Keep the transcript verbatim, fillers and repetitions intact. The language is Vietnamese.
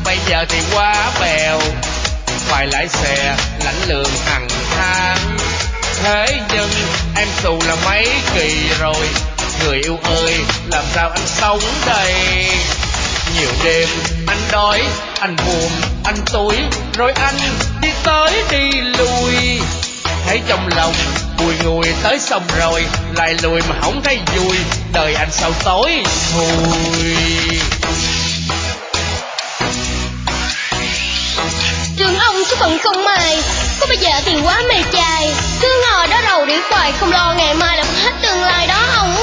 bây giờ thì quá bèo, phải lái xe lãnh lương hàng tháng. Thế nhưng em xù là mấy kỳ rồi, người yêu ơi làm sao anh sống đây? Nhiều đêm anh đói, anh buồn, anh tối, rồi anh đi tới đi lui. Thấy trong lòng bùi ngùi tới xong rồi, lại lùi mà không thấy vui, đời anh sao tối thui. Trường ông số phận không mài, có bây giờ tiền quá mê chài, cứ ngồi đó rầu điển hoài, không lo ngày mai là hết tương lai đó ông